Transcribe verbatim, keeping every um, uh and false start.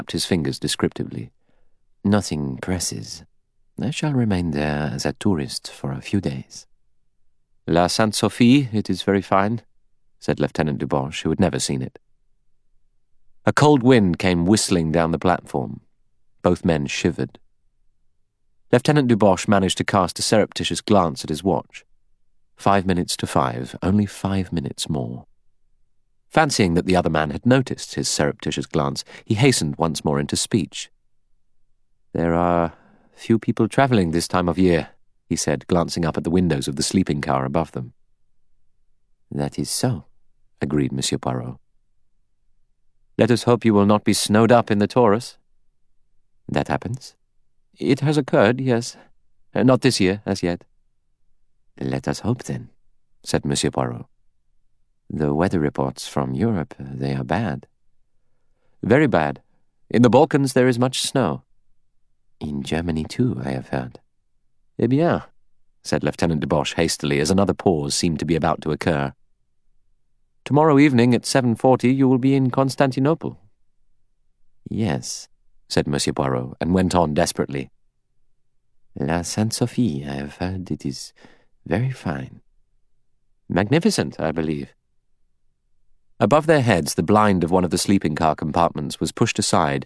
snapped his fingers descriptively. Nothing presses. I shall remain there as a tourist for a few days. La Sainte-Sophie, it is very fine, said Lieutenant Duboche, who had never seen it. A cold wind came whistling down the platform. Both men shivered. Lieutenant Duboche managed to cast a surreptitious glance at his watch. Five minutes to five, only five minutes more. Fancying that the other man had noticed his surreptitious glance, he hastened once more into speech. There are few people travelling this time of year, he said, glancing up at the windows of the sleeping car above them. That is so, agreed Monsieur Poirot. Let us hope you will not be snowed up in the Taurus. That happens. It has occurred, yes. Uh, not this year, as yet. Let us hope, then, said Monsieur Poirot. The weather reports from Europe, they are bad. Very bad. In the Balkans there is much snow. In Germany, too, I have heard. Eh bien, said Lieutenant Duboche hastily, as another pause seemed to be about to occur. Tomorrow evening at seven forty you will be in Constantinople. Yes, said Monsieur Poirot, and went on desperately. La Sainte-Sophie, I have heard it is very fine. Magnificent, I believe. Above their heads, the blind of one of the sleeping car compartments was pushed aside,